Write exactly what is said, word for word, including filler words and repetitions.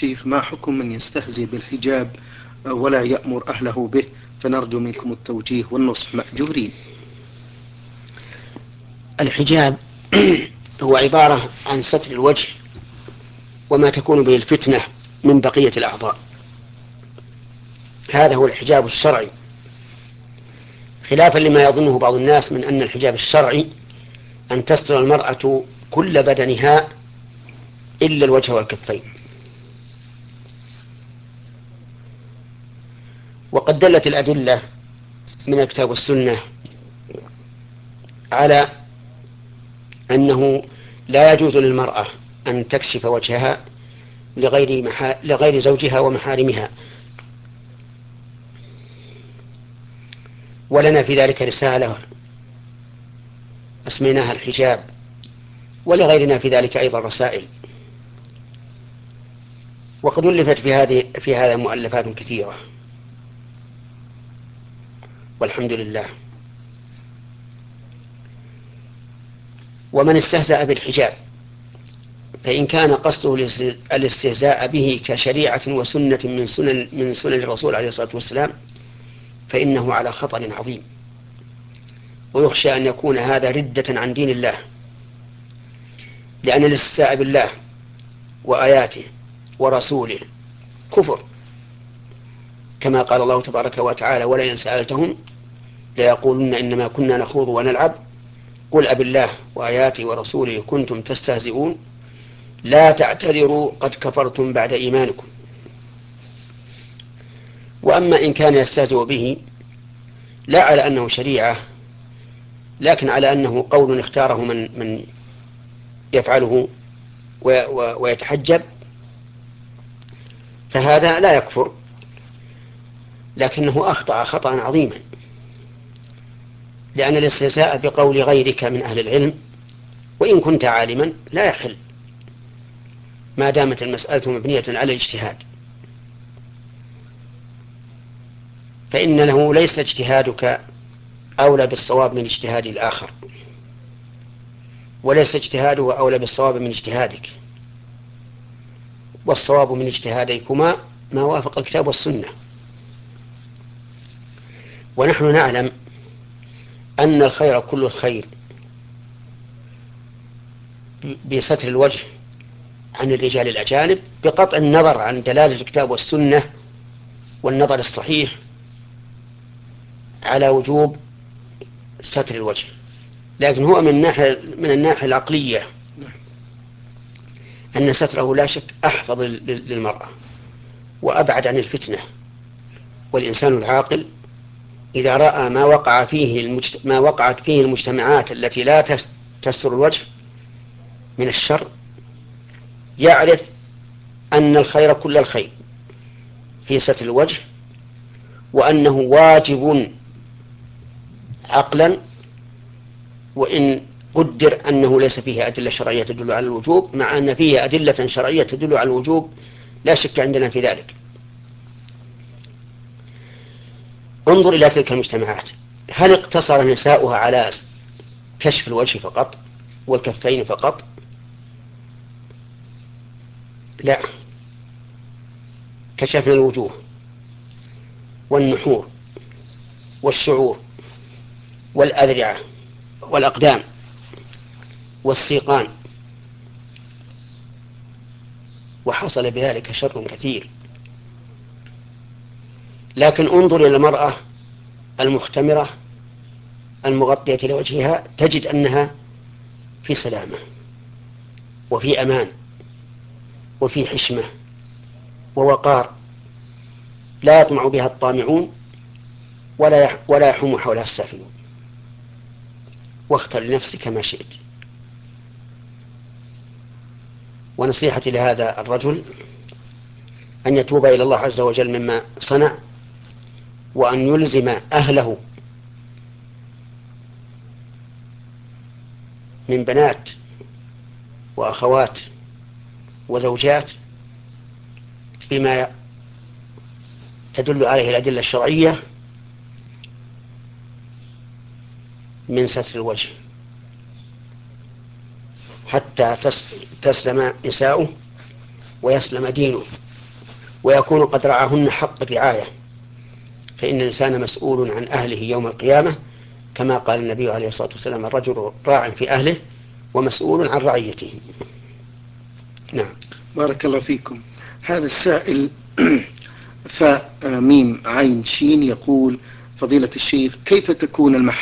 الشيخ، ما حكم من يستهزئ بالحجاب ولا يأمر أهله به؟ فنرجو منكم التوجيه والنصح مأجورين. الحجاب هو عبارة عن ستر الوجه وما تكون به الفتنة من بقية الأعضاء، هذا هو الحجاب الشرعي، خلافا لما يظنه بعض الناس من أن الحجاب الشرعي أن تستر المرأة كل بدنها إلا الوجه والكفين. وقد دلت الأدلة من الكتاب والسنة على أنه لا يجوز للمرأة أن تكشف وجهها لغير, محا... لغير زوجها ومحارمها. ولنا في ذلك رسالة اسميناها الحجاب، ولغيرنا في ذلك أيضا رسائل، وقد ألفت في هذه في هذا مؤلفات كثيرة والحمد لله. ومن استهزأ بالحجاب فإن كان قصده الاستهزاء به كشريعة وسنة من سنن من سنن الرسول عليه الصلاة والسلام فإنه على خطر عظيم، ويخشى أن يكون هذا ردة عن دين الله، لأن الاستهزاء بالله وآياته ورسوله كفر، كما قال الله تبارك وتعالى: ولئن سألتهم ليقولن إنما كنا نخوض ونلعب قل أب الله وآياته ورسوله كنتم تستهزئون لا تعتذروا قد كفرتم بعد إيمانكم. وأما إن كان يستهزئ به لا على أنه شريعة، لكن على أنه قول اختاره من من يفعله ويتحجب، فهذا لا يكفر، لكنه أخطأ خطأ عظيما، لأن الاستهزاء بقول غيرك من أهل العلم وإن كنت عالما لا يحل ما دامت المسألة مبنية على الاجتهاد، فإنه ليس اجتهادك أولى بالصواب من اجتهاد الآخر، وليس اجتهاده أولى بالصواب من اجتهادك، والصواب من اجتهادكما ما وافق الكتاب والسنة. ونحن نعلم أن الخير كل الخير بستر الوجه عن الرجال الأجانب بقطع النظر عن دلالة الكتاب والسنة والنظر الصحيح على وجوب ستر الوجه، لكن هو من الناحية من الناحية العقلية أن ستره لا شك أحفظ للمرأة وأبعد عن الفتنة. والإنسان العاقل إذا رأى ما وقع فيه المجت... ما وقعت فيه المجتمعات التي لا تستر الوجه من الشر يعرف أن الخير كل الخير في ستر الوجه، وأنه واجب عقلا، وإن قدر أنه ليس فيه أدلة شرعية تدل على الوجوب، مع أن فيه أدلة شرعية تدل على الوجوب لا شك عندنا في ذلك. انظر إلى تلك المجتمعات، هل اقتصر نساؤها على كشف الوجه فقط والكفين فقط؟ لا، كشفنا الوجوه والنحور والشعور والأذرعة والأقدام والسيقان، وحصل بذلك شر كثير. لكن انظر إلى المرأة المختمرة المغطية لوجهها تجد أنها في سلامة وفي أمان وفي حشمة ووقار، لا يطمع بها الطامعون ولا ولا يحوم حولها السافلون. واختر لنفسك ما شئت. ونصيحتي لهذا الرجل أن يتوب إلى الله عز وجل مما صنع، وأن يلزم أهله من بنات وأخوات وزوجات بما تدل عليه الأدلة الشرعية من ستر الوجه حتى تسلم نساؤه ويسلم دينه. ويكون قد رعاهن حق الرعاية، فإن الإنسان مسؤول عن أهله يوم القيامة، كما قال النبي عليه الصلاة والسلام: الرجل راع في أهله ومسؤول عن رعيته. نعم. بارك الله فيكم. هذا السائل فاء ميم عين شين يقول: فضيلة الشيخ، كيف تكون المحبة